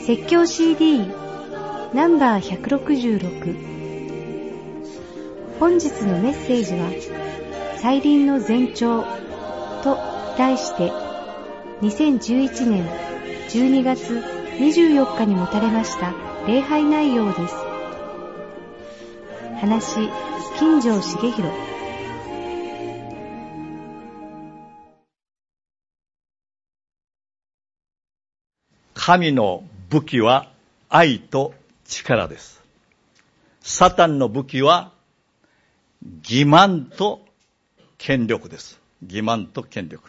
説教 CD ナンバー166。本日のメッセージは再臨の前兆と題して2011年12月24日に持たれました礼拝内容です。話、金城茂弘。 神の武器は愛と力です。サタンの武器は欺瞞と権力です。欺瞞と権力。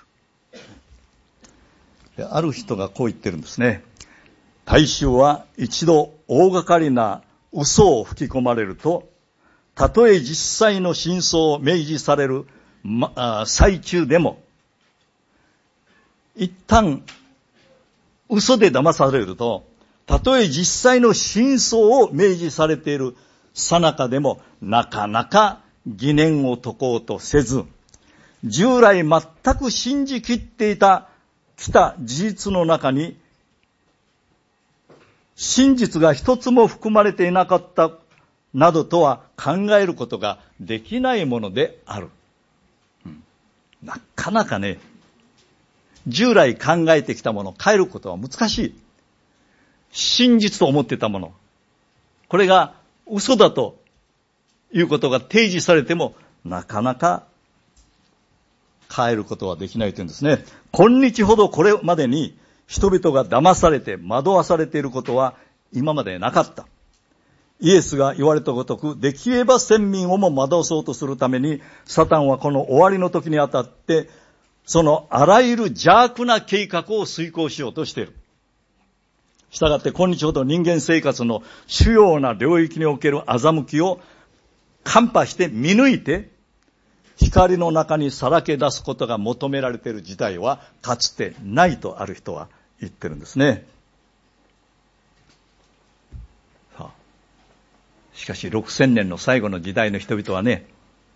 ある人がこう言ってるんですね。大衆は一度大掛かりな嘘を吹き込まれると、たとえ実際の真相を明示される、最中でも、一旦嘘で騙されると、たとえ実際の真相を明示されている最中でも、なかなか疑念を解こうとせず、従来全く信じきってきた事実の中に、真実が一つも含まれていなかったなどとは考えることができないものである。なかなかね、従来考えてきたものを変えることは難しい。真実と思っていたもの、これが嘘だということが提示されても、なかなか変えることはできないというんですね。今日ほどこれまでに人々が騙されて惑わされていることは今までなかった。イエスが言われたごとく、できれば千民をも惑わそうとするために、サタンはこの終わりの時にあたって、そのあらゆる邪悪な計画を遂行しようとしている。したがって今日ほど人間生活の主要な領域における欺きを看破して見抜いて、光の中にさらけ出すことが求められている時代はかつてないとある人は言ってるんですね。しかし6000年の最後の時代の人々はね、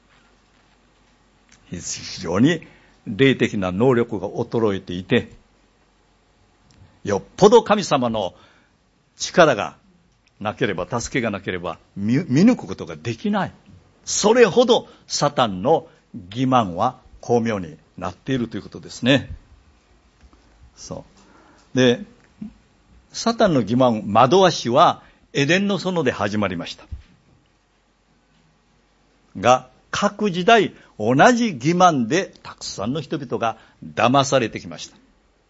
非常に霊的な能力が衰えていて、よっぽど神様の力がなければ、助けがなければ見抜くことができない。それほどサタンの欺瞞は巧妙になっているということですね。そうで、サタンの欺瞞、惑わしはエデンの園で始まりましたが、各時代同じ欺瞞でたくさんの人々が騙されてきました。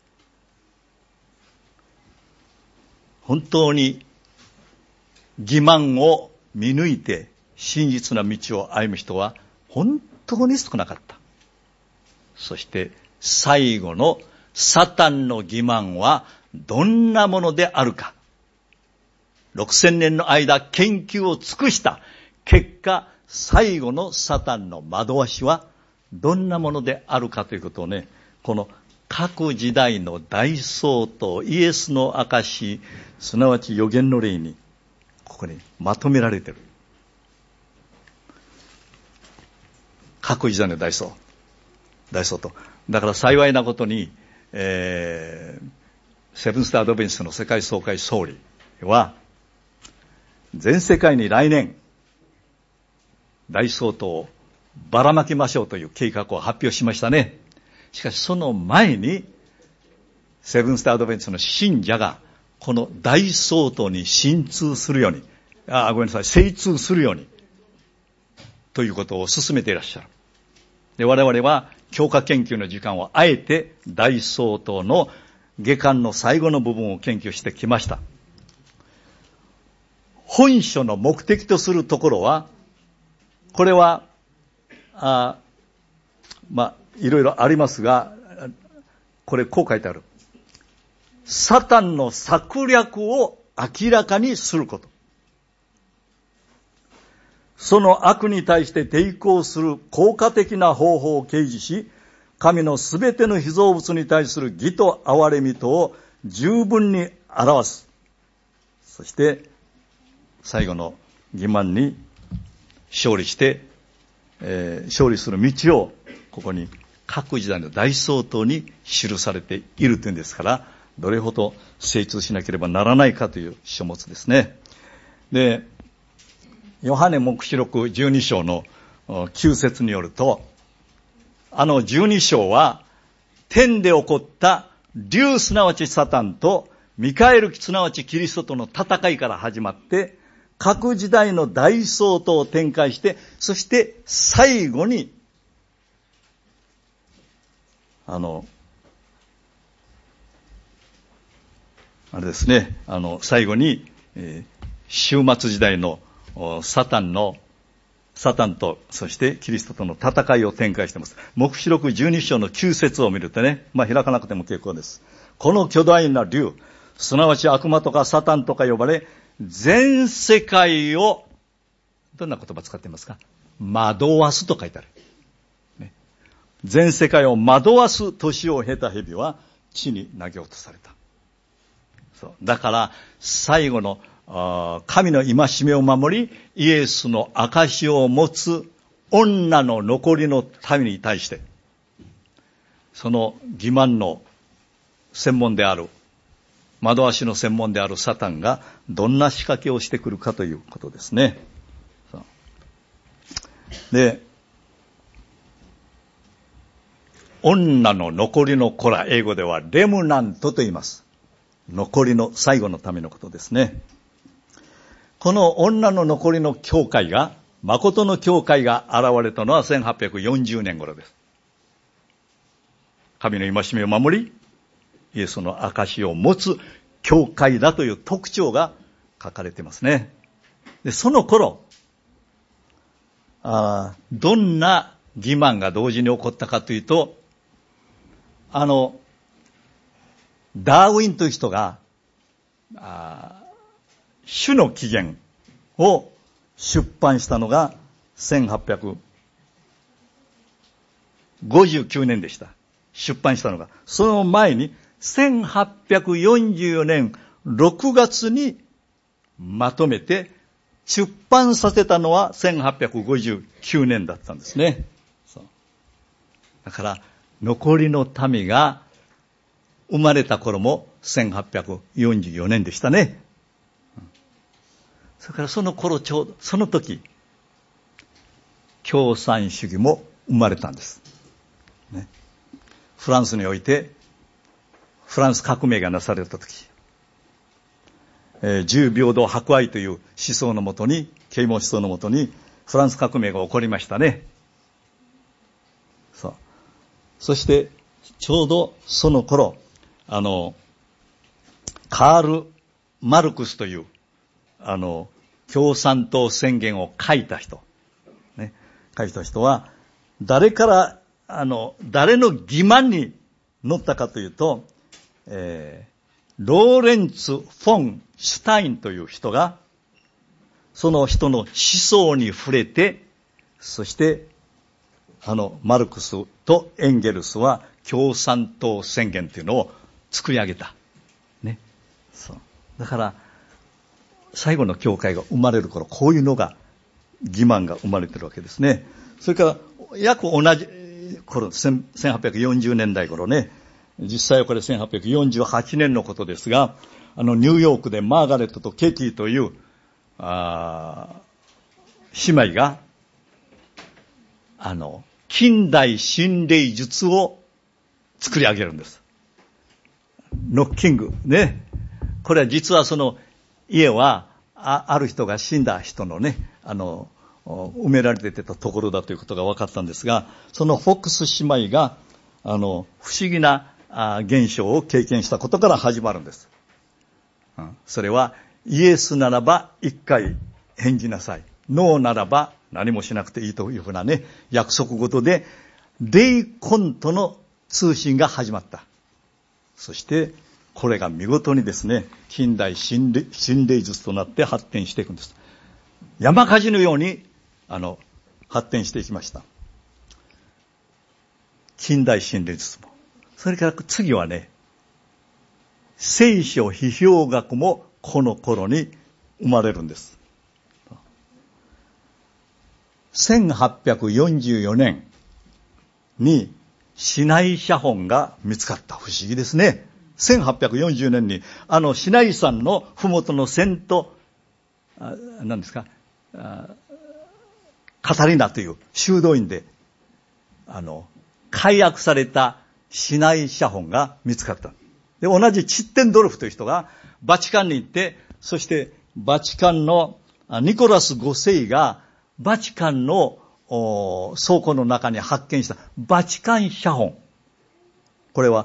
本当に欺瞞を見抜いて真実な道を歩む人は本当に少なかった。そして最後のサタンの欺瞞はどんなものであるか、6000年の間研究を尽くした結果、最後のサタンの惑わしはどんなものであるかということをね、この各時代の大総統イエスの証、すなわち預言の霊にここにまとめられている。各時代の大総統だから、幸いなことに、セブンスターアドベンチストの世界総会総理は全世界に来年大総統をばらまきましょうという計画を発表しましたね。しかしその前にセブンスターアドベンチストの信者がこの大総統に精通するようにということを進めていらっしゃる。で、我々は教科研究の時間をあえて大総統の下巻の最後の部分を研究してきました。本書の目的とするところは、これはいろいろありますが、これこう書いてある。サタンの策略を明らかにすること。その悪に対して抵抗する効果的な方法を掲示し、神のすべての被造物に対する義と憐れみとを十分に表す。そして最後の欺瞞に勝利して、勝利する道をここに各時代の大総統に記されているというんですから、 どれほど精通しなければならないかという書物ですね。で、ヨハネ黙示録12章の9節によると、12章は天で起こった竜すなわちサタンとミカエルすなわちキリストとの戦いから始まって、各時代の大争闘を展開して、そして最後にあれですね、最後に、終末時代のサタンと、そしてキリストとの戦いを展開しています。黙示録12章の9節を見るとね、開かなくても結構です。この巨大な竜、すなわち悪魔とかサタンとか呼ばれ、全世界を、どんな言葉使っていますか？惑わすと書いてある。ね、全世界を惑わす年を経た蛇は地に投げ落とされた。そう。だから、最後の神の戒めを守り、イエスの証を持つ女の残りの民に対して、その欺瞞の専門である、惑わしの専門であるサタンがどんな仕掛けをしてくるかということですね。で、女の残りの子ら、英語ではレムナントと言います。残りの最後のためのことですね。この女の残りの教会が、誠の教会が現れたのは1840年頃です。神の戒めを守り、イエスの証を持つ教会だという特徴が書かれていますね。で、その頃、どんな欺瞞が同時に起こったかというと、ダーウィンという人が、種の起源を出版したのが1859年でした。出版したのが。その前に1844年6月にまとめて出版させたのは1859年だったんですね。そう。だから残りの民が生まれた頃も1844年でしたね。それからその頃ちょうど、その時、共産主義も生まれたんです。ね、フランスにおいて、フランス革命がなされた時、自由平等博愛という思想のもとに、啓蒙思想のもとに、フランス革命が起こりましたね。そう。そして、ちょうどその頃、カール・マルクスという、共産党宣言を書いた人、ね、書いた人は、誰の欺瞞に乗ったかというと、ローレンツ・フォン・シュタインという人が、その人の思想に触れて、そして、マルクスとエンゲルスは共産党宣言というのを作り上げた。ね。そう。だから、最後の教会が生まれる頃、こういうのが、欺瞞が生まれてるわけですね。それから、約同じ頃、1840年代頃ね、実際はこれ1848年のことですが、ニューヨークでマーガレットとケティという、姉妹が、近代心霊術を作り上げるんです。ノッキング。ね。これは実はその家は、ある人が死んだ人のね、埋められてたところだということが分かったんですが、そのフォックス姉妹が、不思議な現象を経験したことから始まるんです。それは、イエスならば一回返事なさい。ノーならば何もしなくていいというふうなね、約束事で、霊魂との通信が始まった。そして、これが見事にですね、近代心霊術となって発展していくんです。山火事のように、発展していきました。近代心霊術も。それから次はね、聖書批評学もこの頃に生まれるんです。1844年にシナイ写本が見つかった。不思議ですね。 1840年にシナイ山のふもとのセント、何ですか、カタリナという修道院で、解約されたシナイ写本が見つかった。で、同じチッテンドルフという人がバチカンに行って、そしてバチカンのニコラス5世がバチカンの倉庫の中に発見したバチカン写本。これは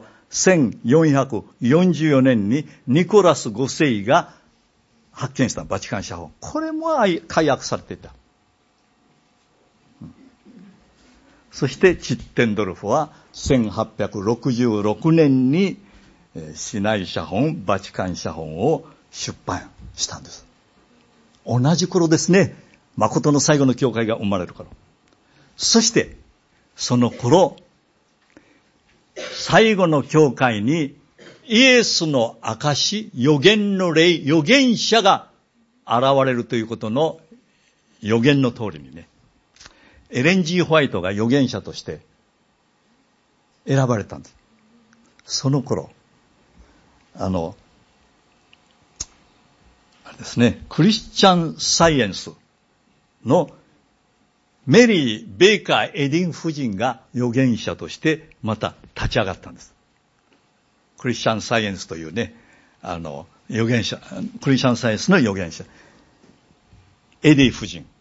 1444年にニコラス5世が発見したバチカン写本。これも解約されていた。そしてチッテンドルフは1866年にシナイ写本、バチカン写本を出版したんです。同じ頃ですね。誠の最後の教会が生まれる頃。そしてその頃、最後の教会にイエスの証、預言の霊、預言者が現れるということの預言の通りにね、エレン・G・ホワイトが預言者として選ばれたんです。その頃、あれですね、クリスチャン・サイエンスのメリー・ベイカー・エディン夫人が預言者としてまた立ち上がったんです。クリスチャン・サイエンスというね、預言者、クリスチャン・サイエンスの預言者、エディ夫人。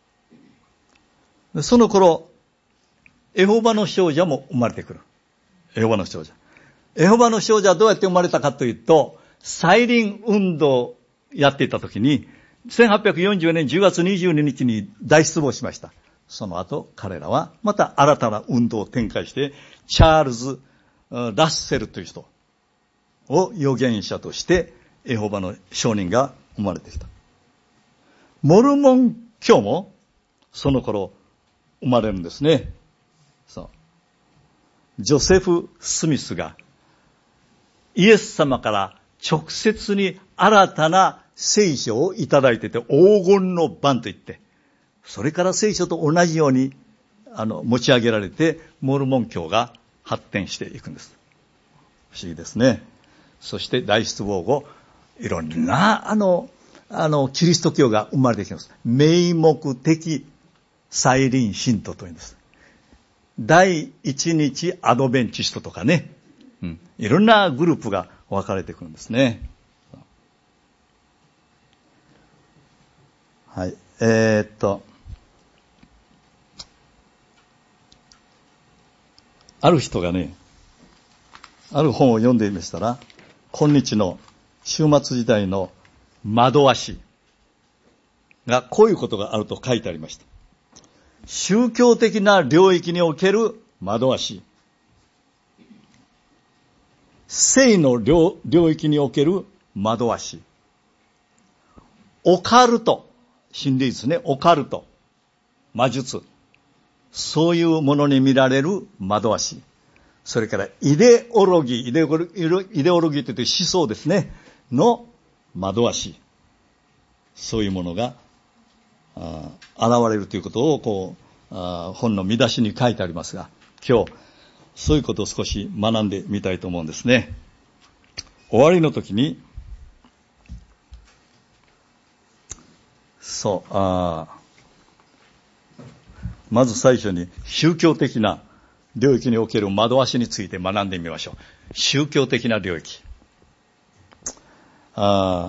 その頃、エホバの少女も生まれてくる。エホバの少女。エホバの少女はどうやって生まれたかというと、再臨運動をやっていたときに、1840年10月22日に大失望しました。その後、彼らはまた新たな運動を展開して、チャールズ・ラッセルという人を預言者として、エホバの証人が生まれてきた。モルモン教も、その頃、生まれるんですね。そう。ジョセフ・スミスが、イエス様から直接に新たな聖書をいただいてて、黄金の版といって、それから聖書と同じように持ち上げられて、モルモン教が発展していくんです。不思議ですね。そして大失望後、いろんなキリスト教が生まれてきます。名目的再臨信徒というんです。第一日アドベンチストとかね、いろんなグループが分かれてくるんですね。はい。ある人がね、ある本を読んでいましたら、今日の終末時代の惑わしがこういうことがあると書いてありました。宗教的な領域における惑わし、聖の領域における惑わし、オカルト、心理術ね、オカルト、魔術、そういうものに見られる惑わし、それからイデオロギーという思想ですね、の惑わし、そういうものが現れるということを本の見出しに書いてありますが、今日そういうことを少し学んでみたいと思うんですね。終わりの時にまず最初に宗教的な領域における惑わしについて学んでみましょう。宗教的な領域。ま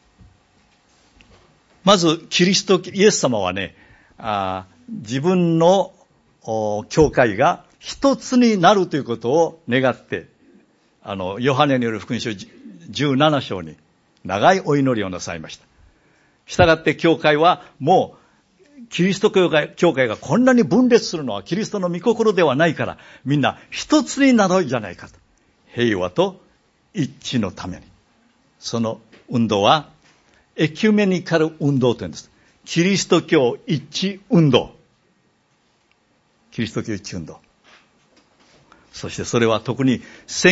ずイエス様はね、自分の教会が一つになるということを願って、ヨハネによる福音書17章に長いお祈りをなさいました。したがって教会はもうキリスト教会がこんなに分裂するのはキリストの御心ではないから、みんな一つになろうじゃないかと。平和と一致のために。その運動はエキュメニカル運動というんです。キリスト教一致運動。キリスト教一致運動。そしてそれは特に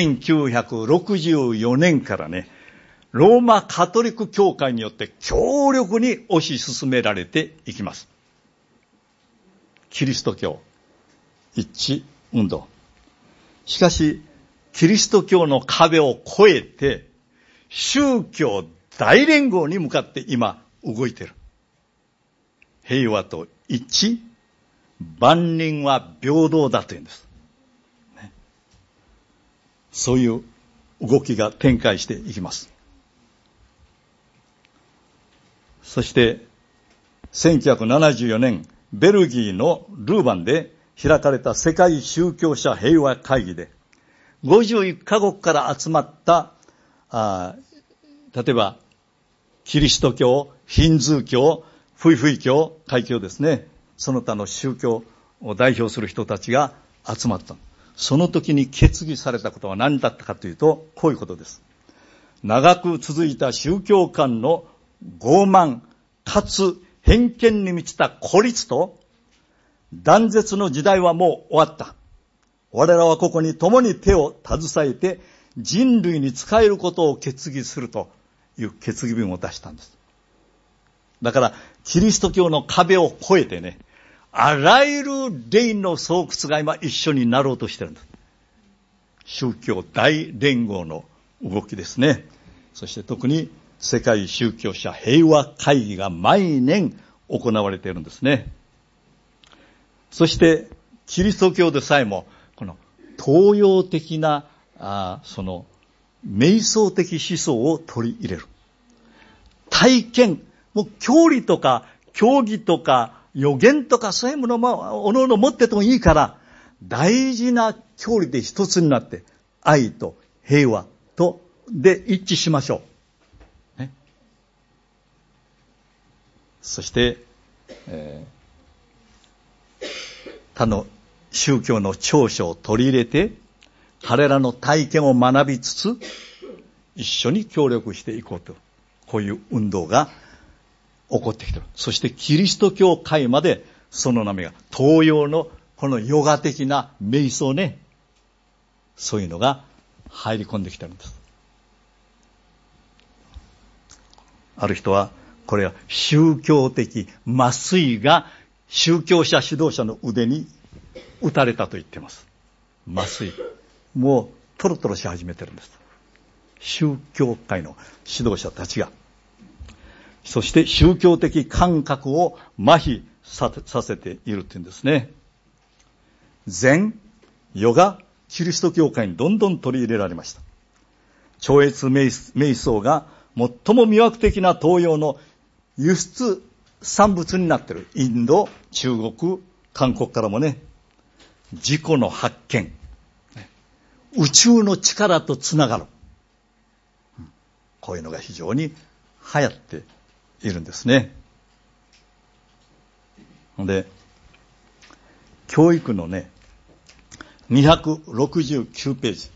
1964年からね、ローマカトリック教会によって強力に推し進められていきます。キリスト教一致運動。しかし、 キリスト教の壁を越えて、宗教大連合に向かって今動いている。平和と一致、万人は平等だというんです。そういう動きが展開していきます。そして、1974年、ベルギーのルーバンで開かれた世界宗教者平和会議で、51カ国から集まった、例えば、キリスト教、ヒンズー教、フイフイ教、開教ですね。その他の宗教を代表する人たちが集まった。その時に決議されたことは何だったかというと、こういうことです。長く続いた宗教間の傲慢かつ偏見に満ちた孤立と断絶の時代はもう終わった。我らはここに共に手を携えて人類に仕えることを決議するという決議文を出したんです。だからキリスト教の壁を越えてね、あらゆる霊の巣窟が今一緒になろうとしているんです。宗教大連合の動きですね。そして特に世界宗教者平和会議が毎年行われているんですね。そしてキリスト教でさえもこの東洋的なその瞑想的思想を取り入れる。体験、もう教理とか教義とか予言とかそういうものもおのおの持っててもいいから、大事な教理で一つになって愛と平和とで一致しましょう、ね、そして、他の宗教の長所を取り入れて彼らの体験を学びつつ一緒に協力していこうと、こういう運動が起こってきている。そしてキリスト教界までその波が、東洋のこのヨガ的な瞑想ね、そういうのが入り込んできているんです。ある人はこれは宗教的麻酔が宗教者指導者の腕に打たれたと言っています。麻酔もうトロトロし始めてるんです。宗教界の指導者たちが、そして宗教的感覚を麻痺させているというんですね。禅、ヨガ、キリスト教会にどんどん取り入れられました。超越瞑想が最も魅惑的な東洋の輸出産物になっている。インド、中国、韓国からもね、自己の発見、宇宙の力とつながる、こういうのが非常に流行っているんですね。で、教育のね、269ページ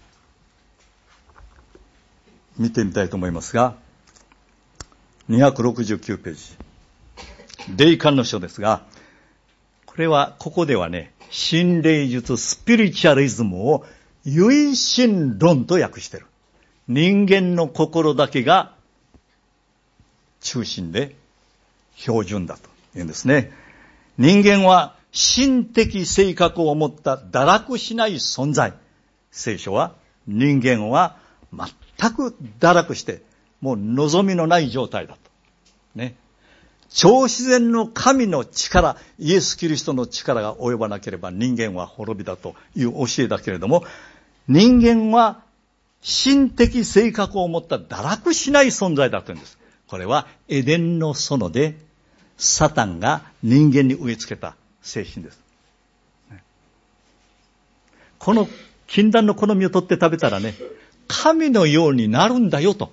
見てみたいと思いますが、269ページ、霊感の書ですが、これはここではね、心霊術スピリチュアリズムを唯心論と訳している。人間の心だけが中心で標準だと言うんですね。人間は心的性格を持った堕落しない存在。聖書は人間は全く堕落してもう望みのない状態だと。ね。超自然の神の力、イエス・キリストの力が及ばなければ人間は滅びだという教えだけれども、人間は心的性格を持った堕落しない存在だというんです。これはエデンの園でサタンが人間に植え付けた精神です。この禁断のこの実を取って食べたらね、神のようになるんだよと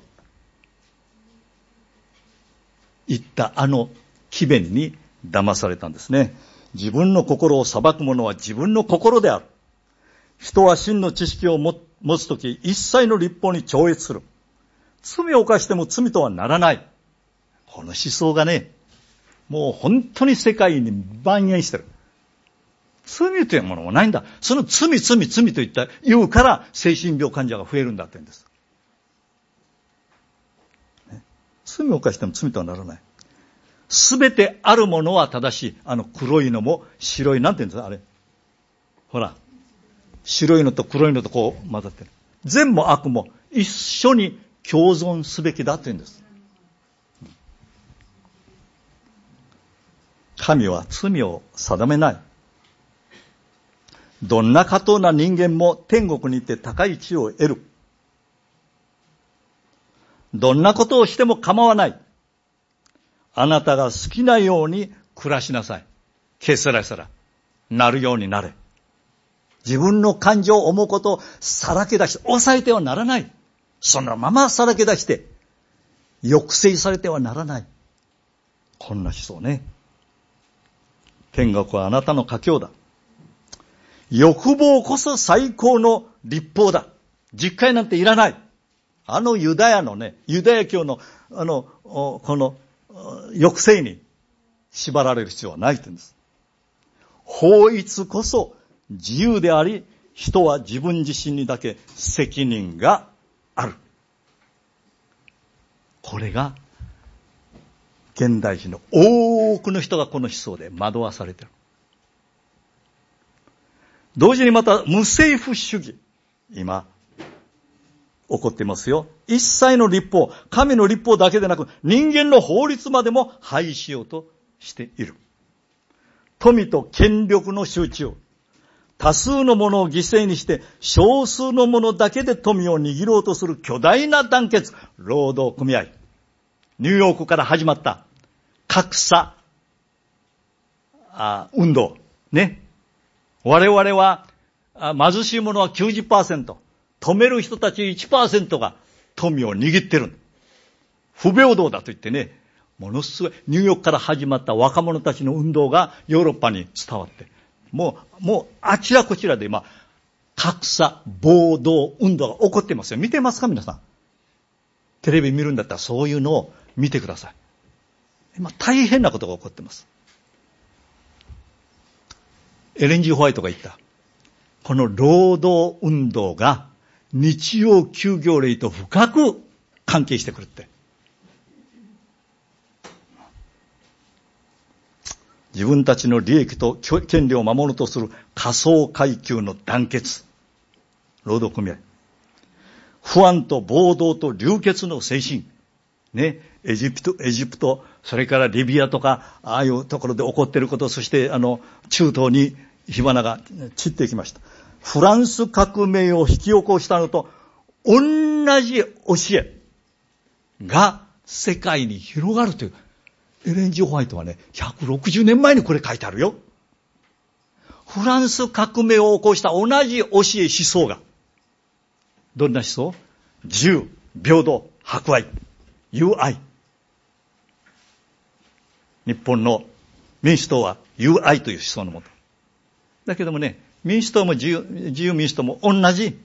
言ったあの詭弁に騙されたんですね。自分の心を裁く者は自分の心である。人は真の知識を持つとき、一切の律法に超越する。罪を犯しても罪とはならない。この思想がね、もう本当に世界に蔓延してる。罪というものもないんだ。その罪と言うから精神病患者が増えるんだって言うんです。罪を犯しても罪とはならない。すべてあるものは正しい。黒いのも白い、なんて言うんですか、あれ。ほら。白いのと黒いのとこう混ざってる。 善も悪も一緒に共存すべきだというんです。神は罪を定めない。どんな下等な人間も天国に行って高い地位を得る。どんなことをしても構わない。あなたが好きなように暮らしなさい。けせらせらなるようになれ。自分の感情を思うことをさらけ出して、抑えてはならない。そのままさらけ出して、抑制されてはならない。こんな思想ね。天国はあなたの家境だ。欲望こそ最高の律法だ。実戒なんていらない。ユダヤのね、ユダヤ教のこの抑制に縛られる必要はないというんです。法律こそ自由であり、人は自分自身にだけ責任がある。これが現代人の多くの人がこの思想で惑わされている。同時にまた無政府主義、今起こっていますよ。一切の律法、神の律法だけでなく人間の法律までも廃止しようとしている。富と権力の集中、多数のものを犠牲にして少数のものだけで富を握ろうとする巨大な団結、労働組合、ニューヨークから始まった格差運動ね。我々は貧しい者は 90%、止める人たち 1% が富を握ってる。不平等だと言ってね、ものすごいニューヨークから始まった若者たちの運動がヨーロッパに伝わって、もうあちらこちらで今格差暴動運動が起こってますよ。見てますか皆さん。テレビ見るんだったらそういうのを見てください。今大変なことが起こってます。エレン・ジー・ホワイトが言った。この労働運動が日曜休業令と深く関係してくるって。自分たちの利益と権利を守ろうとする下層階級の団結。労働組合。不安と暴動と流血の精神。ね。エジプト、それからリビアとか、ああいうところで起こっていること、そして中東に火花が散っていきました。フランス革命を引き起こしたのと同じ教えが世界に広がるという。エレン・ジー・ホワイトはね、160年前にこれ書いてあるよ。フランス革命を起こした同じ教え、思想が。どんな思想？自由、平等、博愛、友愛。日本の民主党は友愛という思想のもと。だけどもね、民主党も自由民主党も同じ。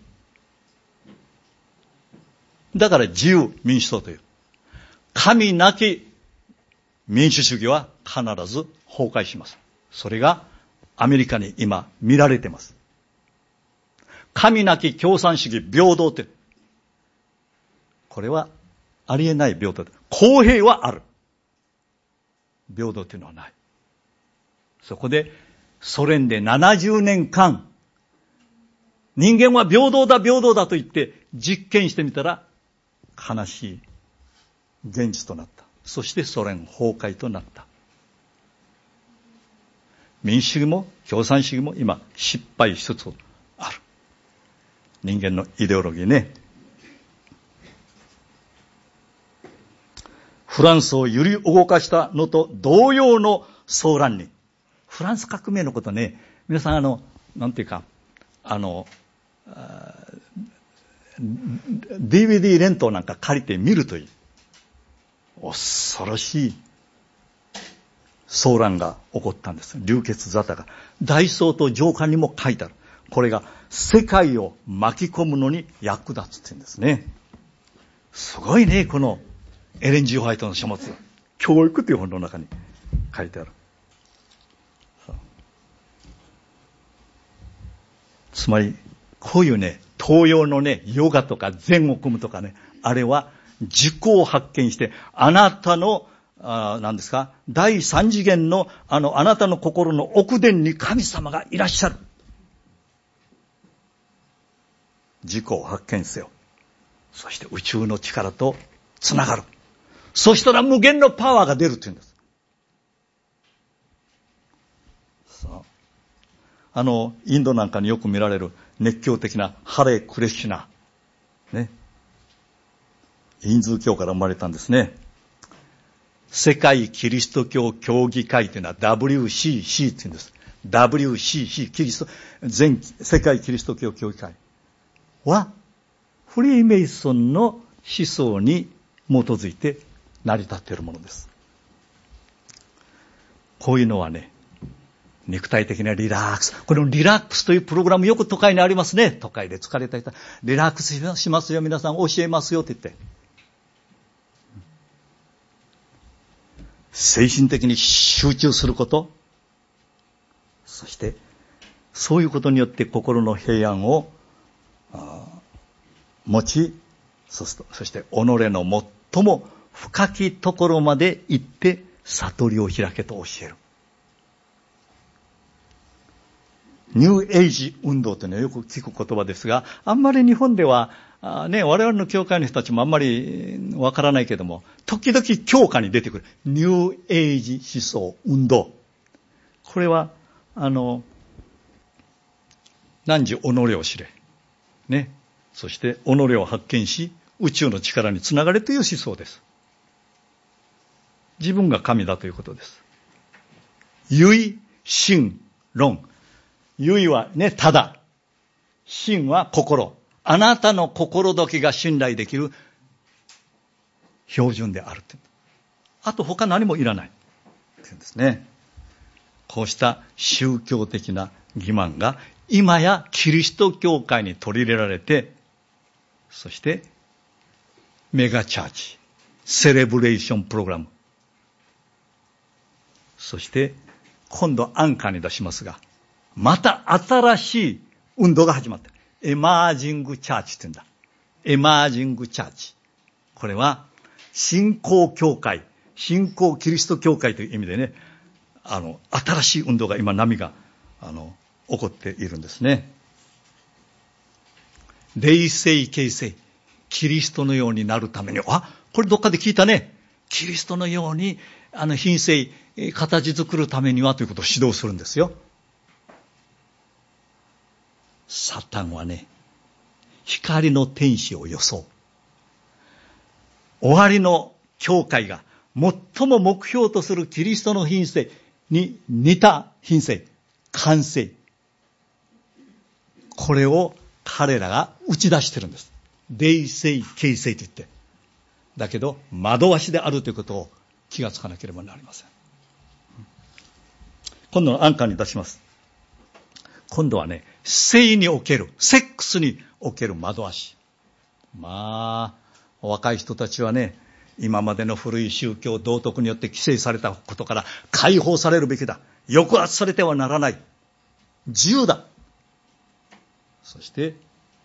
だから自由民主党という。神なき民主主義は必ず崩壊します。それがアメリカに今見られています。神なき共産主義平等って、これはありえない平等で、公平はある。平等というのはない。そこでソ連で70年間、人間は平等だと言って実験してみたら悲しい現実となった。そしてソ連崩壊となった。民主主義も共産主義も今失敗しつつある。人間のイデオロギーね。フランスを揺り動かしたのと同様の騒乱に。フランス革命のことね、皆さんなんていうか、DVD レントなんか借りて見るといい。恐ろしい騒乱が起こったんです。流血沙汰が。大総統上官にも書いてある。これが世界を巻き込むのに役立つって言うんですね。すごいね、このエレン・ジー・ホワイトの書物。教育という本の中に書いてある。つまり、こういうね、東洋のね、ヨガとか禅を組むとかね、あれは自己を発見して、あなたの、何ですか、第三次元の、あなたの心の奥殿に神様がいらっしゃる。 自己を発見せよ。そして宇宙の力とつながる。そしたら無限のパワーが出るって言うんです。インドなんかによく見られる熱狂的なハレクレシュナ。ね。ヒンズー教から生まれたんですね。世界キリスト教協議会というのは WCC って言うんです。WCC、全世界キリスト教協議会は、フリーメイソンの思想に基づいて成り立っているものです。こういうのはね、肉体的なリラックス。このリラックスというプログラムよく都会にありますね。都会で疲れた人、リラックスしますよ、皆さん教えますよって言って。精神的に集中すること。そして、そういうことによって心の平安を持ち、そして己の最も深きところまで行って悟りを開けと教える。ニューエイジ運動というのはよく聞く言葉ですが、あんまり日本では、我々の教会の人たちもあんまりわからないけども、時々教科に出てくる。ニューエイジ思想運動。これは、汝己を知れ。ね。そして、己を発見し、宇宙の力につながれという思想です。自分が神だということです。唯心論。唯はね、ただ。心は心。あなたの心だけが信頼できる標準である。あと他何もいらない。っていうんですね。こうした宗教的な欺瞞が今やキリスト教会に取り入れられて、そしてメガチャーチ、セレブレーションプログラム、そして今度アンカーに出しますが、また新しい運動が始まった。エマージングチャーチって言うんだ。エマージングチャーチ。これは新興教会、新興キリスト教会という意味でね、新しい運動が今波が起こっているんですね。霊性形成、キリストのようになるために、これどっかで聞いたね。キリストのように品性、形作るためにはということを指導するんですよ。サタンはね、光の天使を装う。終わりの教会が最も目標とするキリストの品性に似た品性、完成。これを彼らが打ち出してるんです。霊性、形成と言って。だけど、惑わしであるということを気がつかなければなりません。今度のアンカーに出します。今度はね、性における、セックスにおける惑わし。若い人たちはね、今までの古い宗教、道徳によって規制されたことから解放されるべきだ。抑圧されてはならない。自由だ。そして、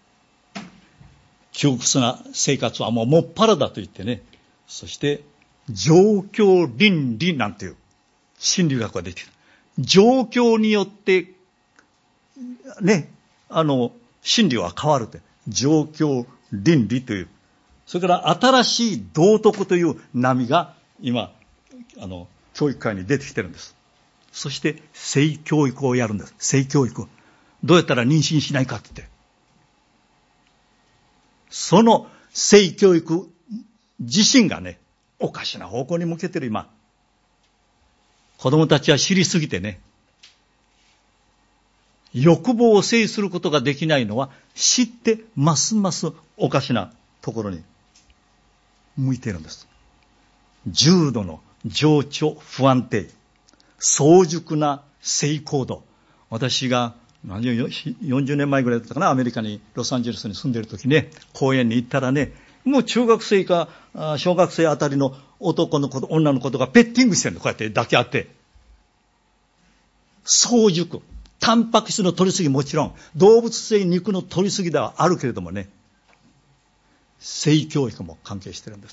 窮屈な生活はもっぱらだと言ってね、そして、状況倫理なんていう心理学が出てきた。状況によって、ね、心理は変わるって。状況倫理という。それから新しい道徳という波が今、教育界に出てきてるんです。そして、性教育をやるんです。性教育。どうやったら妊娠しないかって言って。その性教育自身がね、おかしな方向に向けてる今。子供たちは知りすぎてね、欲望を制することができないのは知ってますますおかしなところに向いているんです。重度の情緒不安定、早熟な性行動。私が40年前ぐらいだったかな、アメリカにロサンゼルスに住んでいる時ね、公園に行ったらね、もう中学生か小学生あたりの男の子と女の子とかペッティングしてるの、こうやって抱き合って。早熟。タンパク質の取りすぎもちろん、動物性肉の取りすぎではあるけれどもね、性教育も関係してるんです。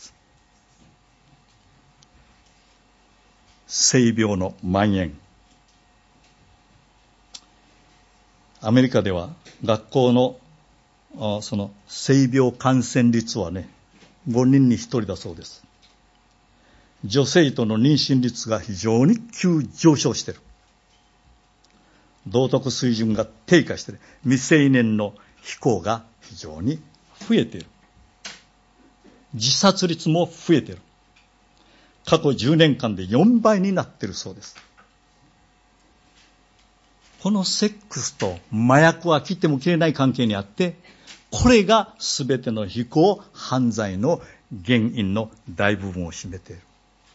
性病の蔓延。アメリカでは学校のその性病感染率はね、5人に1人だそうです。女性との妊娠率が非常に急上昇している。道徳水準が低下している。未成年の非行が非常に増えている。自殺率も増えている。過去10年間で4倍になっているそうです。このセックスと麻薬は切っても切れない関係にあって、これが全ての非行犯罪の原因の大部分を占めている。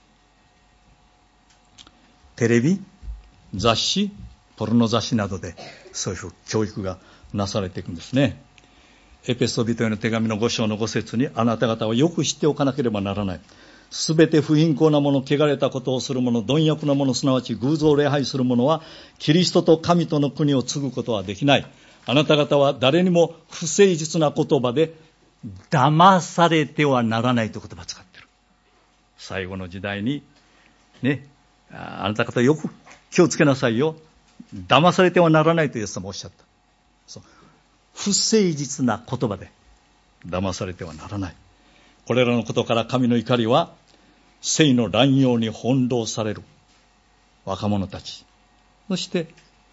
テレビ、雑誌、ポルノ雑誌などでそういう教育がなされていくんですね。エペソビトへの手紙の5章の5節に、あなた方はよく知っておかなければならない。すべて不貧困な者、汚れたことをする者、貪欲な者、すなわち偶像を礼拝する者は、キリストと神との国を継ぐことはできない。あなた方は誰にも不誠実な言葉で騙されてはならないという言葉を使っている。最後の時代にね、あなた方よく気をつけなさいよ。騙されてはならないとイエス様おっしゃった。そう、不誠実な言葉で騙されてはならない。これらのことから神の怒りは性の乱用に翻弄される若者たち、そして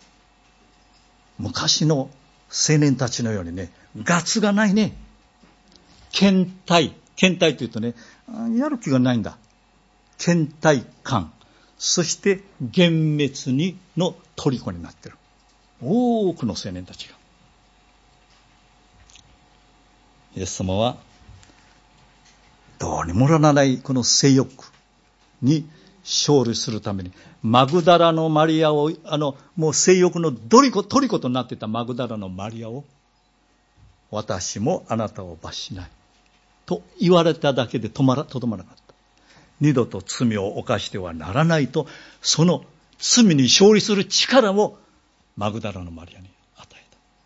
昔の青年たちのようにね、ガツがないね、倦怠というとね、やる気がないんだ、倦怠感、そして幻滅の虜になっている多くの青年たちが。イエス様はどうにもならないこの性欲に勝利するために、マグダラのマリアを、もう性欲の虜となっていたマグダラのマリアを、私もあなたを罰しないと言われただけでとどまらなかった。二度と罪を犯してはならないと、その罪に勝利する力をマグダラのマリアに与え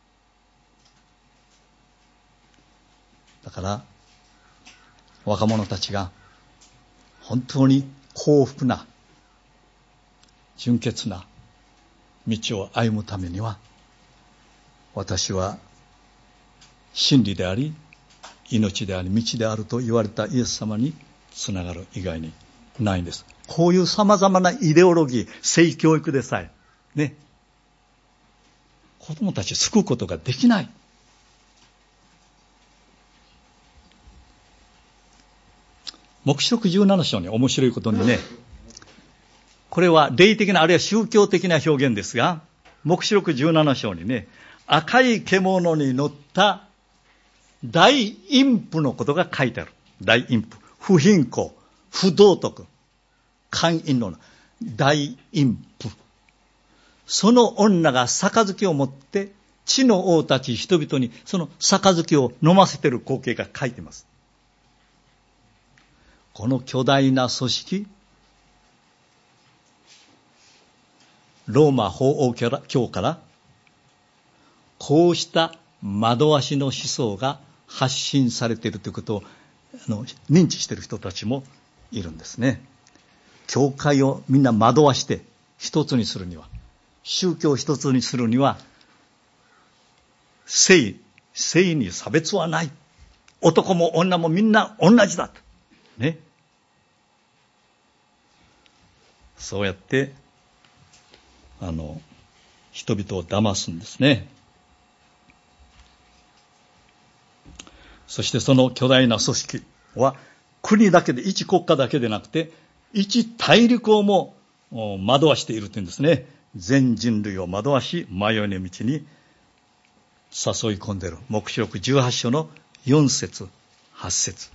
た。だから若者たちが本当に幸福な純潔な道を歩むためには、私は真理であり命であり道であると言われたイエス様につながる以外にないんです。こういう様々なイデオロギー、性教育でさえね、子供たちを救うことができない。黙示録17章に面白いことにね、これは霊的なあるいは宗教的な表現ですが、黙示録17章にね、赤い獣に乗った大淫婦のことが書いてある。大淫婦、不貧困、不道徳、姦淫の大淫婦。その女が杯を持って地の王たち人々にその杯を飲ませている光景が書いています。この巨大な組織、ローマ法王教からこうした惑わしの思想が発信されているということを認知している人たちもいるんですね。教会をみんな惑わして一つにするには、宗教を一つにするには、性に差別はない、男も女もみんな同じだとね、そうやって人々を騙すんですね。そしてその巨大な組織は国だけで、一国家だけでなくて一大陸をも惑わしているというんですね。全人類を惑わし迷いの道に誘い込んでいる。黙示録18章の4節8節。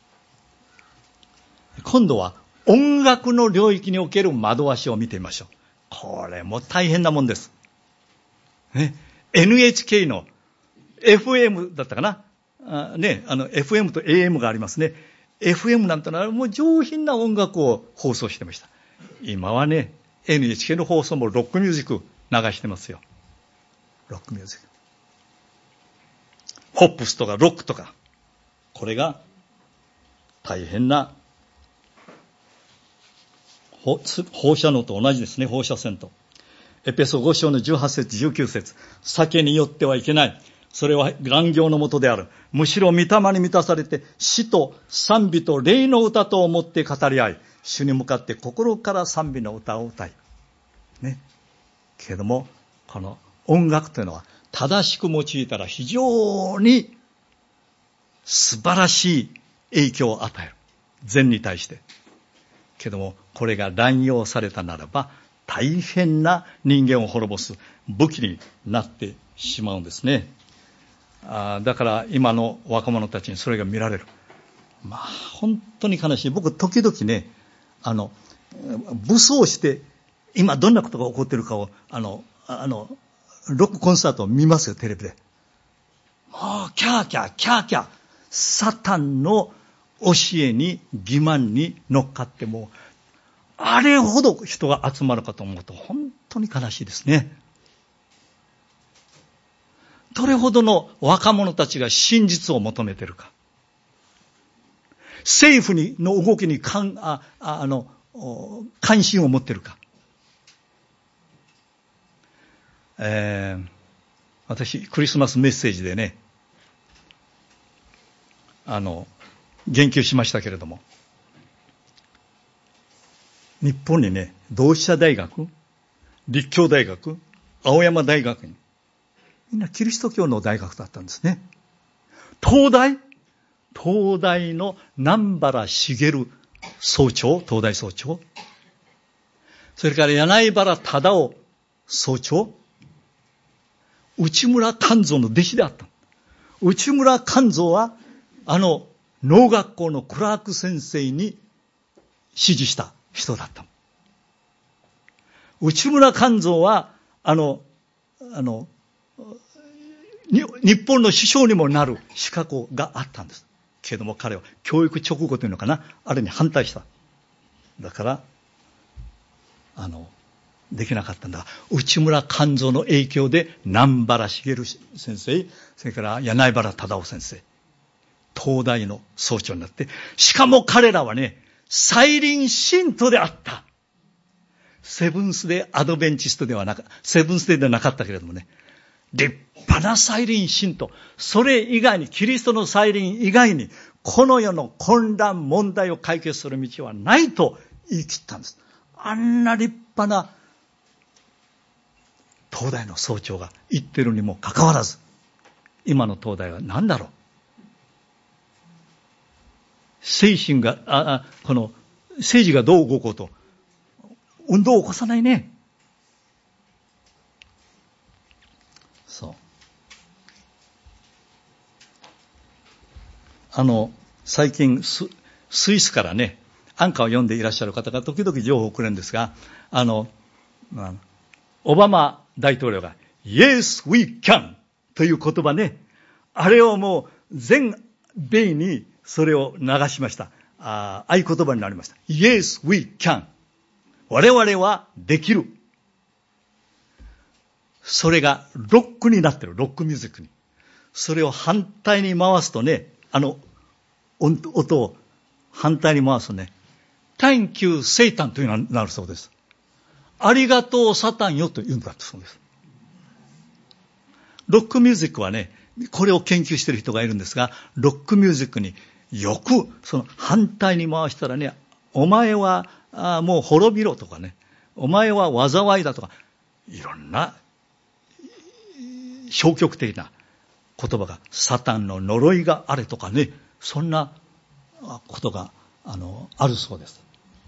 今度は音楽の領域における惑わしを見てみましょう。これも大変なもんです、ね、NHK の FM だったかな、FM と AM がありますね。 FM なんてのはもう上品な音楽を放送してました。今はね NHK の放送もロックミュージック流してますよ。ロックミュージック、ポップスとかロックとか、これが大変な放射能と同じですね。放射線と。エペソ5章の18節19節、酒に酔ってはいけない。 それは乱行のもとである。むしろ御霊に満たされて、詩と賛美と霊の歌と思って語り合い、主に向かって心から賛美の歌を歌い。ね。けれども、この音楽というのは、正しく用いたら非常に素晴らしい影響を与える。善に対して。けども、これが乱用されたならば、大変な人間を滅ぼす武器になってしまうんですね。だから今の若者たちにそれが見られる。本当に悲しい。僕時々ね、武装して今どんなことが起こっているかをロックコンサートを見ますよ、テレビで。もうキャーキャーキャーキャー、サタンの教えに欺瞞に乗っかっても、あれほど人が集まるかと思うと本当に悲しいですね。どれほどの若者たちが真実を求めているか。政府の動きに関心を持っているか。私、クリスマスメッセージでね、言及しましたけれども、日本にね、同志社大学、立教大学、青山大学に、みんなキリスト教の大学だったんですね。東大の南原茂総長、東大総長、それから柳原忠夫総長、内村勘三の弟子であった。内村勘三は農学校のクラーク先生に指示した人だった。内村勘三は日本の首相にもなる資格があったんですけれども、彼は教育直後というのかな、あれに反対した。だからできなかったんだ。内村勘三の影響で南原茂先生、それから柳原忠夫先生、東大の総長になって、しかも彼らはね、再臨信徒であった。セブンスデーアドベンチストではなかった、セブンスデーではなかったけれどもね、立派な再臨信徒。それ以外に、キリストの再臨以外に、この世の混乱問題を解決する道はないと言い切ったんです。あんな立派な東大の総長が言ってるにもかかわらず、今の東大は何だろう。精神が、この政治がどう動こうと、運動を起こさないね。そう。最近スイスからね、アンカーを読んでいらっしゃる方が時々情報をくれるんですが、オバマ大統領が Yes, we can という言葉ね、あれをもう全米にそれを流しました。合言葉になりました。Yes, we can。我々はできる。それがロックになってる、ロックミュージックに。それを反対に回すとね、音を反対に回すとね、Thank you, Satan というのになるそうです。ありがとう、サタンよと言うんだそうです。ロックミュージックはね、これを研究している人がいるんですが、ロックミュージックによくその反対に回したらね、お前はもう滅びろとかね、お前は災いだとか、いろんな消極的な言葉が、サタンの呪いがあれとかね、そんなことがあるそうです。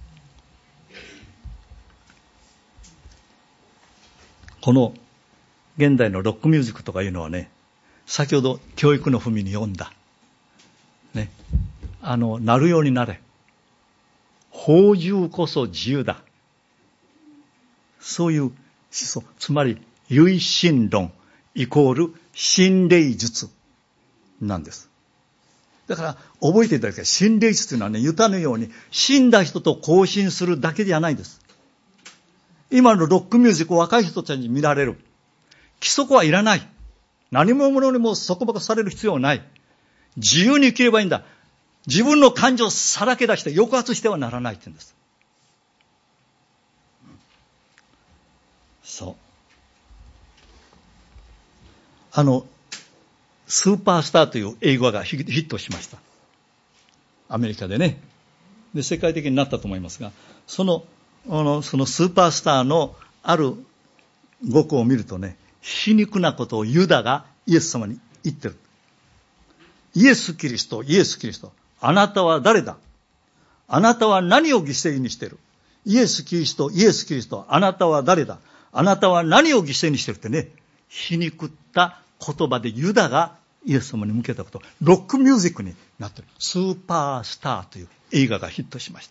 この現代のロックミュージックとかいうのはね、先ほど教育の文に読んだね、なるようになれ、放縦こそ自由だ、そういう思想、つまり唯心論イコール心霊術なんです。だから覚えていただきたい。心霊術というのはね、ユタのように死んだ人と交信するだけじゃないんです。今のロックミュージックを若い人たちに見られる。規則はいらない。何者にも束縛される必要はない。自由に生きればいいんだ。自分の感情をさらけ出して抑圧してはならないって言うんです。そう。 スーパースターという映画がヒットしました。アメリカでね。で、世界的になったと思いますが、そのスーパースターのある語句を見るとね、皮肉なことをユダがイエス様に言ってる。イエス・キリスト、イエス・キリスト。あなたは誰だ？あなたは何を犠牲にしている？イエス・キリスト、イエス・キリスト。あなたは誰だ？あなたは何を犠牲にしているってね、皮肉った言葉でユダがイエス様に向けたこと、ロックミュージックになっている。スーパースターという映画がヒットしました。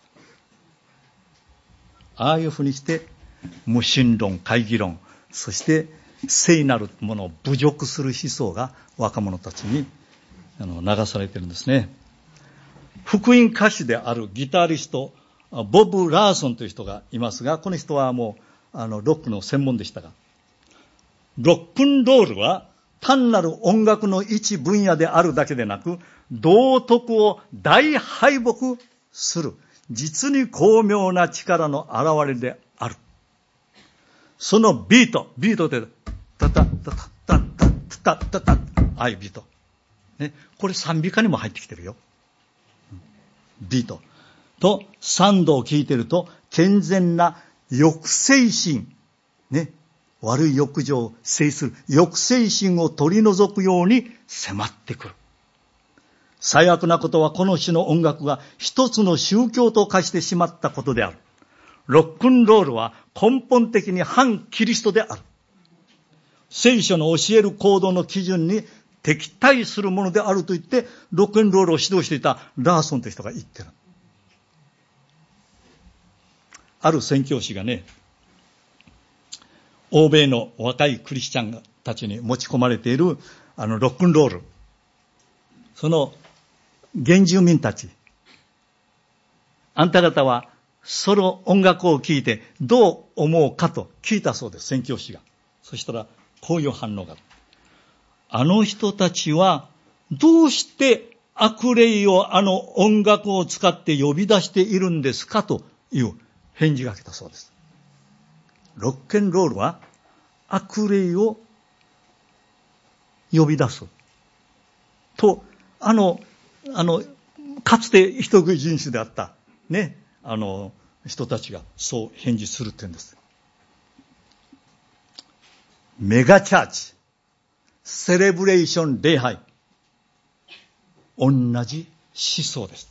ああいうふうにして、無神論、懐疑論、そして聖なるものを侮辱する思想が若者たちに流されているんですね。福音歌手であるギタリスト、ボブ・ラーソンという人がいますが、この人はもうロックの専門でしたが、ロックンロールは単なる音楽の一分野であるだけでなく、道徳を大敗北する実に巧妙な力の表れである。そのビートでタタタタタタタタタ、ああいうビート、ね、これ賛美歌にも入ってきてるよ。ビートとサンドを聞いてると、健全な抑制心、ね、悪い欲情を制する抑制心を取り除くように迫ってくる。最悪なことは、この種の音楽が一つの宗教と化してしまったことである。ロックンロールは根本的に反キリストである。聖書の教える行動の基準に敵対するものであると言って、ロックンロールを指導していたラーソンという人が言ってる。ある宣教師がね、欧米の若いクリスチャンたちに持ち込まれているロックンロール、その原住民たち、あんた方はその音楽を聴いてどう思うかと聞いたそうです、宣教師が。そしたらこういう反応が。あの人たちはどうして悪霊を音楽を使って呼び出しているんですかという返事が来たそうです。ロックンロールは悪霊を呼び出すと、かつて人食い人種であったね、人たちがそう返事するって言うんです。メガチャーチ、セレブレーション礼拝、同じ思想です。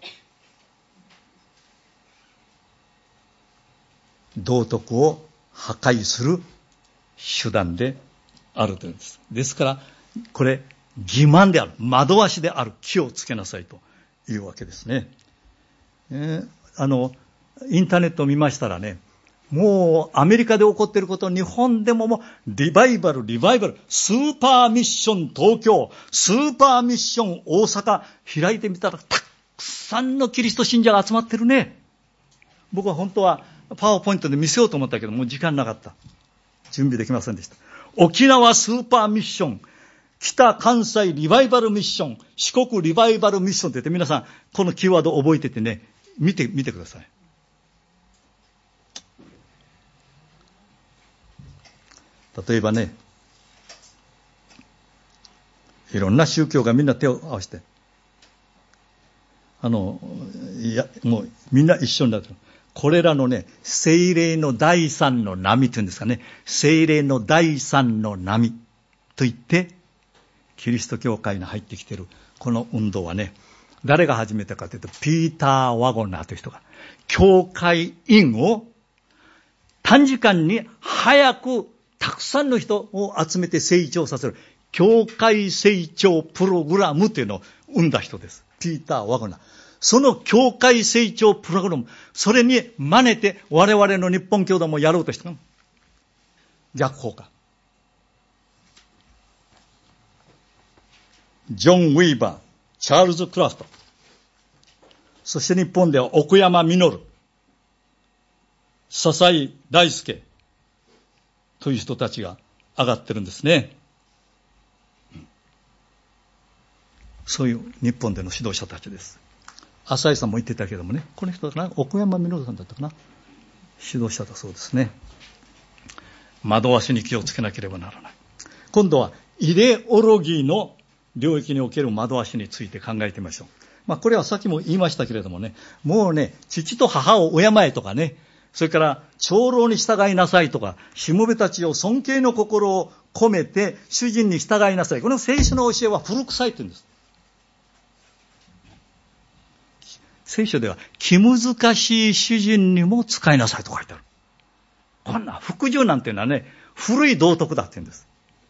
道徳を破壊する手段であるというんです。ですからこれ欺瞞である、惑わしである、気をつけなさいというわけですね。インターネットを見ましたらね、もうアメリカで起こっていること、日本でももうリバイバル、スーパーミッション東京、スーパーミッション大阪、開いてみたらたくさんのキリスト信者が集まってるね。僕は本当はパワーポイントで見せようと思ったけど、もう時間なかった。準備できませんでした。沖縄スーパーミッション、北関西リバイバルミッション、四国リバイバルミッションって言って、皆さんこのキーワードを覚えててね、見てください。例えばね、いろんな宗教がみんな手を合わせて、もうみんな一緒になってる。これらのね、聖霊の第三の波というんですかね、聖霊の第三の波といって、キリスト教会に入ってきているこの運動はね、誰が始めたかというと、ピーター・ワゴナーという人が、教会員を短時間に早くたくさんの人を集めて成長させる、教会成長プログラムというのを生んだ人です。ピーター・ワゴナー。その教会成長プログラム、それに真似て我々の日本教団もやろうとしたの。逆効果。ジョン・ウィーバー、チャールズ・クラフト、そして日本では奥山実、笹井大輔という人たちが上がってるんですね。そういう日本での指導者たちです。浅井さんも言ってたけどもね、この人だかな、奥山実さんだったかな、指導者だそうですね。惑わしに気をつけなければならない。今度はイデオロギーの領域における惑わしについて考えてみましょう。これはさっきも言いましたけれどもね、もうね、父と母を敬えとかね、それから長老に従いなさいとか、しもべたちを尊敬の心を込めて主人に従いなさい。この聖書の教えは古臭いって言うんです。聖書では気難しい主人にも仕えなさいと書いてある。こんな服従なんていうのはね、古い道徳だって言うんです。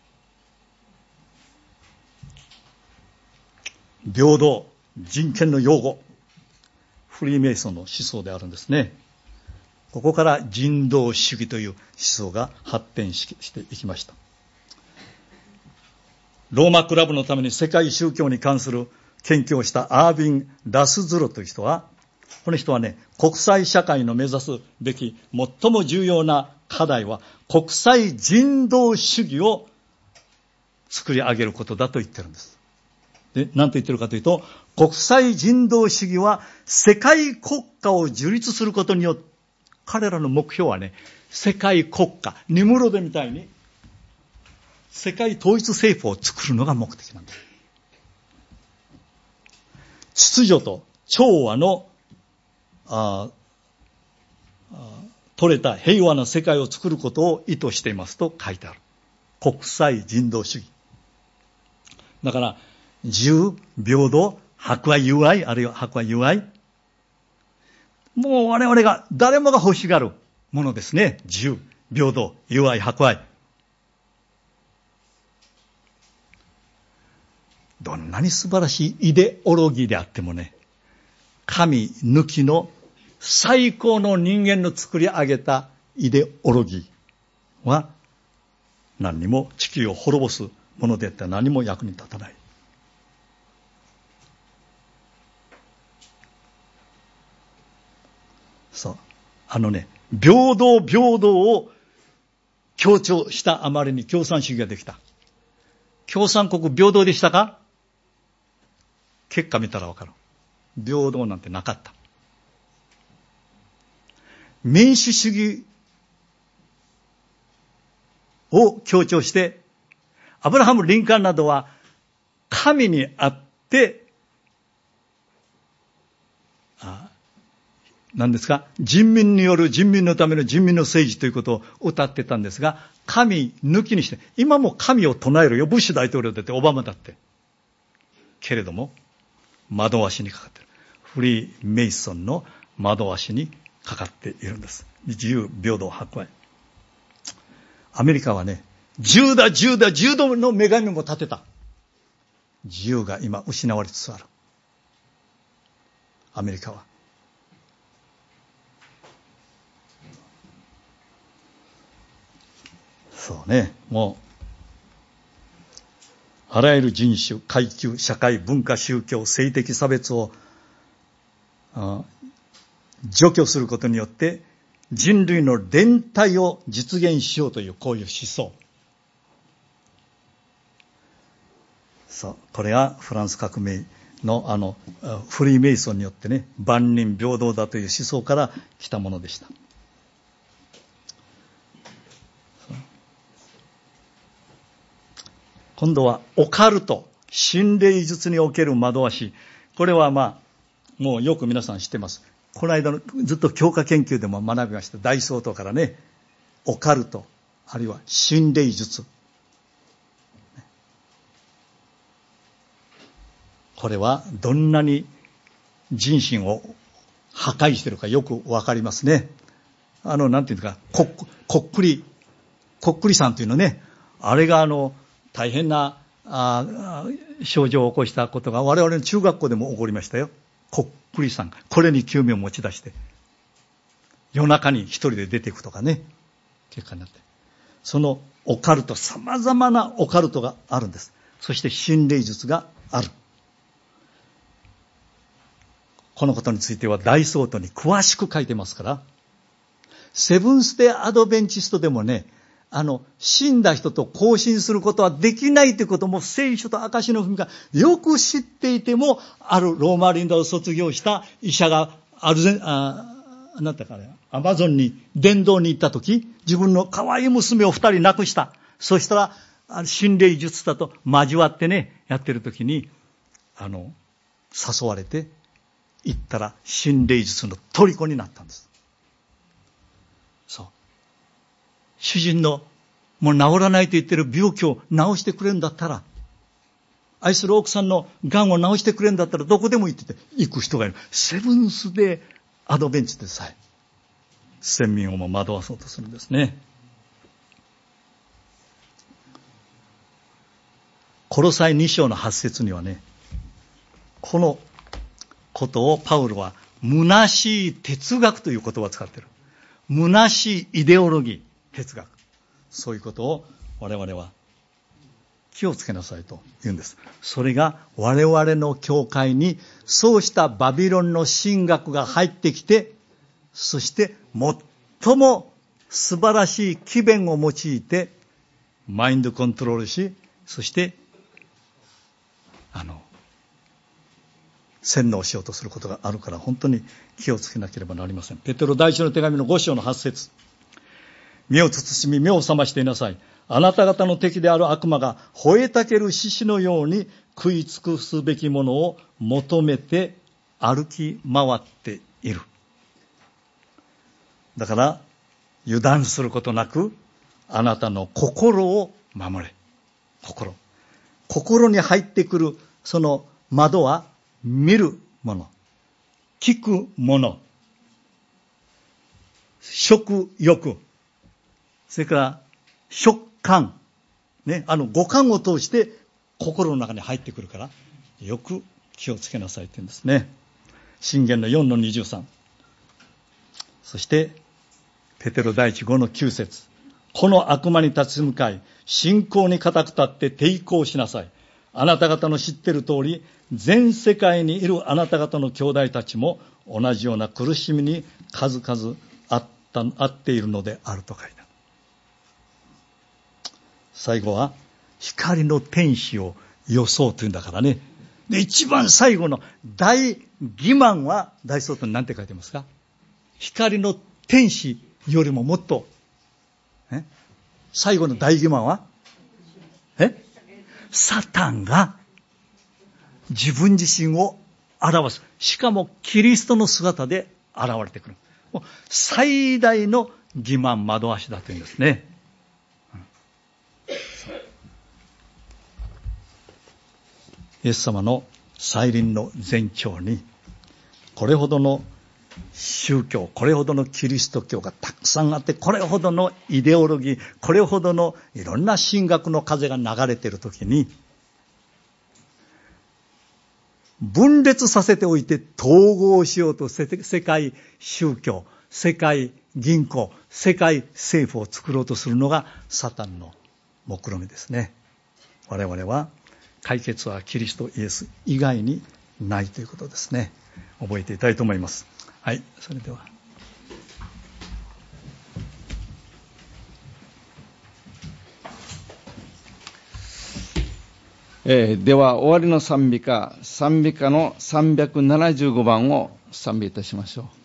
平等、人権の擁護、フリーメイソンの思想であるんですね。ここから人道主義という思想が発展していきました。ローマクラブのために世界宗教に関する研究をしたアービン・ラスズロという人は、この人はね、国際社会の目指すべき最も重要な課題は国際人道主義を作り上げることだと言ってるんです。で、何と言ってるかというと、国際人道主義は世界国家を樹立することによって、彼らの目標はね、世界国家、ニムロデみたいに世界統一政府を作るのが目的なんです。秩序と調和の取れた平和な世界を作ることを意図していますと書いてある。国際人道主義。だから、自由、平等、博愛、友愛、あるいは博愛、友愛。もう我々が、誰もが欲しがるものですね。自由、平等、友愛、博愛。どんなに素晴らしいイデオロギーであってもね、神抜きの最高の人間の作り上げたイデオロギーは何にも地球を滅ぼすものであって何も役に立たない。そう。平等を強調したあまりに共産主義ができた。共産国平等でしたか？結果見たらわかる。平等なんてなかった。民主主義を強調して、アブラハム・リンカーンなどは神にあって、何ですか、人民による人民のための人民の政治ということを歌ってたんですが、神抜きにして、今も神を唱えるよ。ブッシュ大統領だって、オバマだって。けれども、惑わしにかかっている。フリーメイソンの惑わしにかかっているんです。自由、平等、博愛。アメリカはね、自由だの女神も立てた。自由が今失われつつある。アメリカは。そうね、もう、あらゆる人種、階級、社会、文化、宗教、性的差別を除去することによって人類の連帯を実現しようというこういう思想。そう、これがフランス革命のフリーメイソンによってね、万人平等だという思想から来たものでした。今度はオカルト、心霊術における惑わし。これはもうよく皆さん知ってます。この間のずっと教科研究でも学びました。大総統からね、オカルト、あるいは心霊術。これはどんなに人心を破壊しているかよくわかりますね。なんていうんですか、こっくりさんというのね、あれが大変な症状を起こしたことが我々の中学校でも起こりましたよ。こっくりさん。これに興味を持ち出して、夜中に一人で出ていくとかね、結果になって。そのオカルト、様々なオカルトがあるんです。そして心霊術がある。このことについては大総統に詳しく書いてますから、セブンスデーアドベンチストでもね、死んだ人と交信することはできないということも聖書と証の文がよく知っていても、あるローマリンダを卒業した医者がアマゾンに伝道に行った時、自分の可愛い娘を2人亡くした。そしたら心霊術だと交わってね、やってる時に、誘われて行ったら心霊術の虜になったんです。そう。主人のもう治らないと言ってる病気を治してくれるんだったら、愛する奥さんの癌を治してくれるんだったらどこでも行ってて行く人がいる。セブンスデーアドベンチでさえ先民をも惑わそうとするんですね。コロサイ2章の8節にはね、このことをパウロは虚しい哲学という言葉を使っている。虚しいイデオロギー、哲学。そういうことを我々は気をつけなさいと言うんです。それが我々の教会にそうしたバビロンの神学が入ってきて、そして最も素晴らしい機弁を用いてマインドコントロールし、そして洗脳しようとすることがあるから、本当に気をつけなければなりません。ペテロ第一の手紙の5章の8節。目を慎み目を覚ましていなさい。あなた方の敵である悪魔が吠えたける獅子のように食い尽くすべきものを求めて歩き回っている。だから油断することなく、あなたの心を守れ。心に入ってくるその窓は、見るもの、聞くもの、食欲、それから食感、ね、五感を通して心の中に入ってくるから、よく気をつけなさいって言うんですね。箴言の4の23。そしてペテロ第一5の9節。この悪魔に立ち向かい、信仰に固く立って抵抗しなさい。あなた方の知っている通り、全世界にいるあなた方の兄弟たちも同じような苦しみに数々あっているのであると書いてある。最後は光の天使を装うというんだからね。で、一番最後の大欺瞞は大総統に何て書いてますか？光の天使よりももっと最後の大欺瞞はサタンが自分自身を表す。しかもキリストの姿で現れてくる。もう最大の欺瞞惑わしだというんですね。イエス様の再臨の前兆に、これほどの宗教、これほどのキリスト教がたくさんあって、これほどのイデオロギー、これほどのいろんな神学の風が流れているときに、分裂させておいて統合しようと世界宗教、世界銀行、世界政府を作ろうとするのがサタンの目論見ですね。我々は解決はキリストイエス以外にないということですね。覚えていたいと思います。はい、それでは。 では終わりの賛美歌の375番を賛美いたしましょう。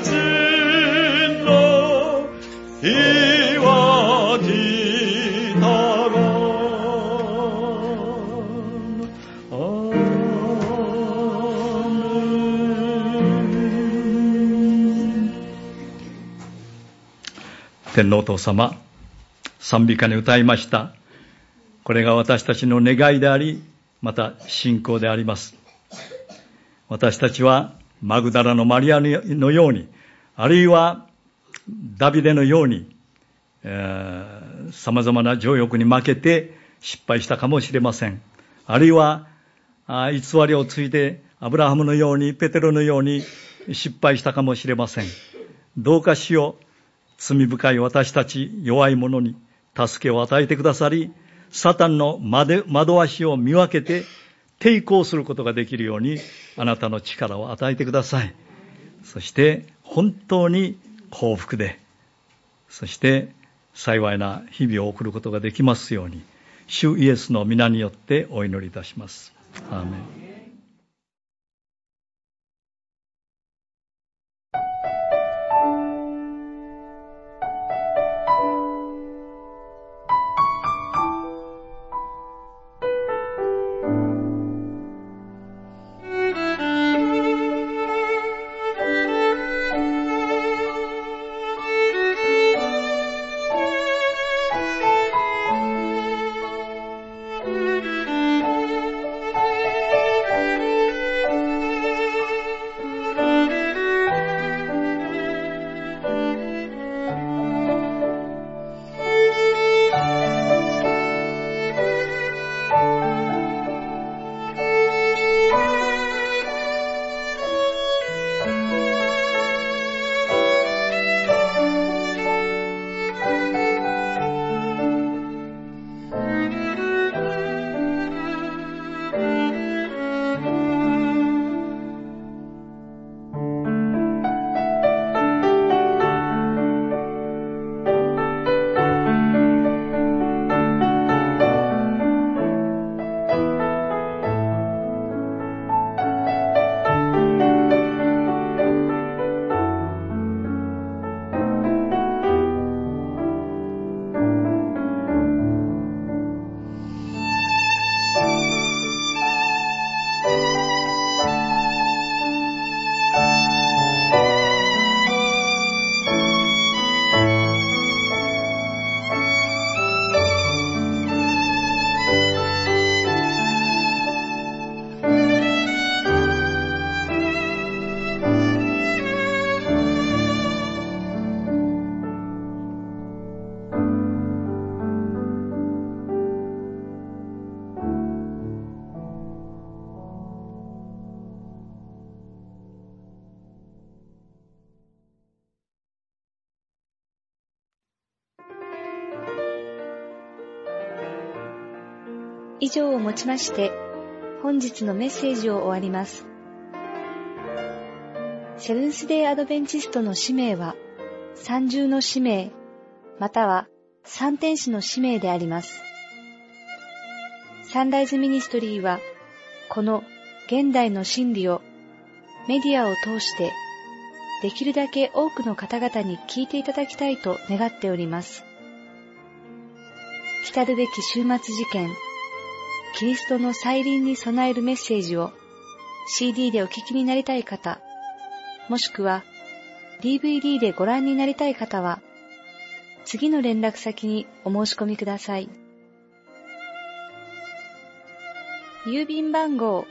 の日は来たが天皇お父様、賛美歌に歌いました。これが私たちの願いであり、また信仰であります。私たちはマグダラのマリアのように、あるいはダビデのように、様々な情欲に負けて失敗したかもしれません。あるいは偽りをついてアブラハムのように、ペテロのように失敗したかもしれません。どうか主よ、罪深い私たち弱い者に助けを与えてくださり、サタンの惑わしを見分けて抵抗することができるように、あなたの力を与えてください。そして本当に幸福で、そして幸いな日々を送ることができますように、主イエスの皆によってお祈りいたします。アーメン。 以上をもちまして、本日のメッセージを終わります。セブンスデーアドベンチストの使命は、三重の使命、または三天使の使命であります。サンライズミニストリーは、この現代の真理をメディアを通して、できるだけ多くの方々に聞いていただきたいと願っております。来るべき終末事件、キリストの再臨に備えるメッセージを CD でお聞きになりたい方、もしくは DVD でご覧になりたい方は、次の連絡先にお申し込みください。郵便番号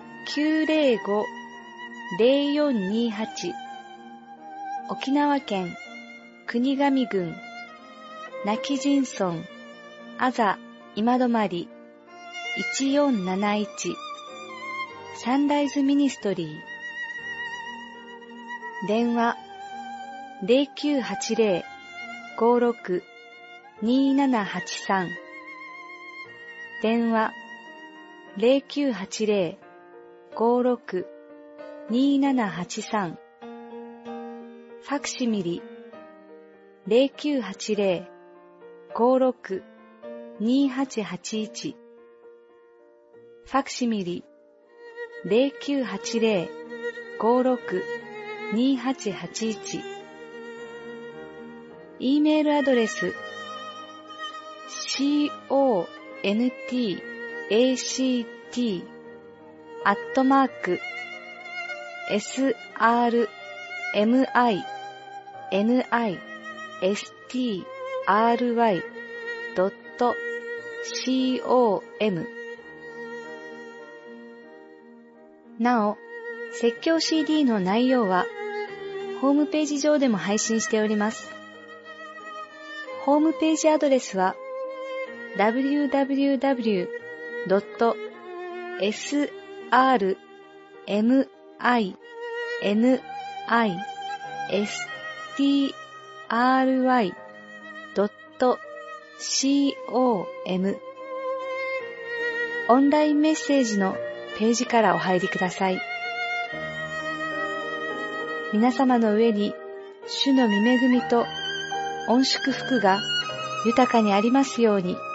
905-0428 沖縄県国頭郡亡き人村あざ今泊1471サンライズミニストリー。電話 0980-56-2783 電話 0980-56-2783 ファクシミリ 0980-56-2881 ファクシミリ 0980-56-2881 2881 E メールアドレス srmit.com なお、説教 CD の内容はホームページ上でも配信しております。ホームページアドレスは www.srmistry.com オンラインメッセージのページからお入りください。皆様の上に主の御恵みと御祝福が豊かにありますように。